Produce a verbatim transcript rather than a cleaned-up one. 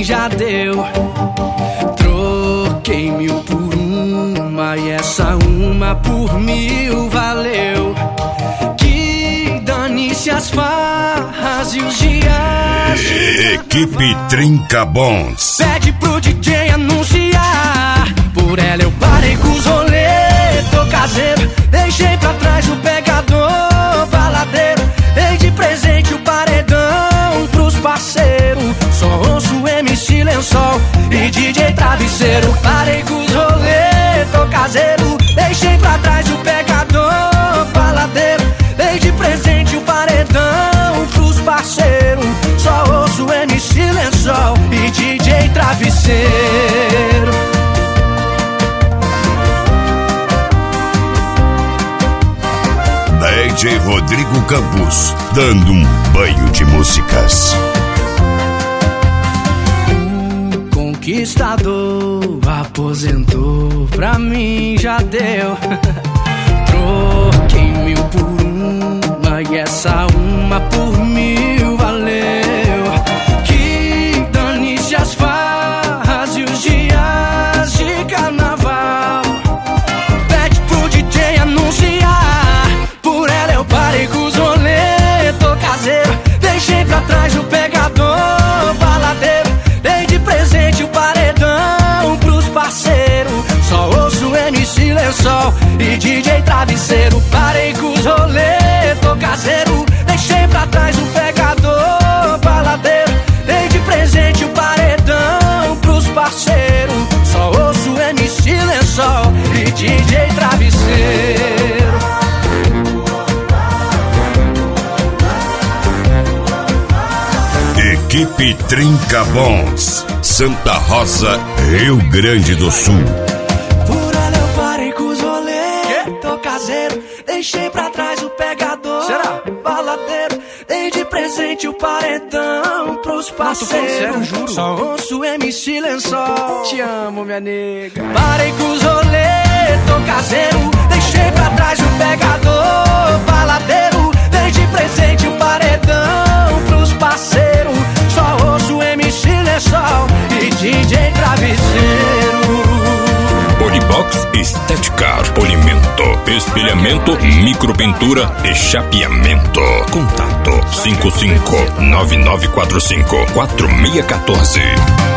já deu. Troquei mil por uma e essa uma por mil valeu. Que dane-se as farras e os dias. Equipe Trinca Bonds. Pede pro D J anunciar. Por ela eu parei com os rolê. Tô caseiro, deixei pra trás o pegador baladeiro. Dei de presente o paredão pros parceiros. Só ouço M C Lençol e D J Travesseiro. Parei com os rolê, tô caseiro. Deixei pra trás o pegador baladeiro. Dei de presente o paredão pros parceiros. Só ouço M C Lençol e D J Travesseiro. D J Rodrigo Campos, dando um banho de músicas. O conquistador aposentou, pra mim já deu. Troquei mil por uma e essa uma por mil valeu. Que dane-se as farras e os dias de carnaval. Pede pro D J anunciar. Por ela eu parei com os rolê. Tô caseiro, deixei pra trás o pegador baladeiro. Dei de presente o paredão pros parceiros. Só ouço M C Lençol e D J Travesseiro. Parei com os rolê, tô caseiro. Deixei pra trás o pegador baladeiro. Dei de presente o paredão pros parceiros. Só ouço M C Lençol e D J Travesseiro. Equipe Trinca Bonds, Santa Rosa, Rio Grande do Sul. Por ela eu parei com os rolê. Tô caseiro, deixei pra trás o pegador. Será? Baladeiro, dei de presente o paredão pros parceiros. Sério, juro. Só ouço M C Lençol. Te amo, minha nega. Parei com os rolê. Tô caseiro, deixei pra trás o pegador. Baladeiro, dei de presente o paredão pros parceiros. Só ouço M C Lençol e D J Travesseiro. Polibox Estética, polimento, espelhamento, micropintura e chapeamento. Contato cinco cinco nove nove quatro cinco quatro seis um quatro.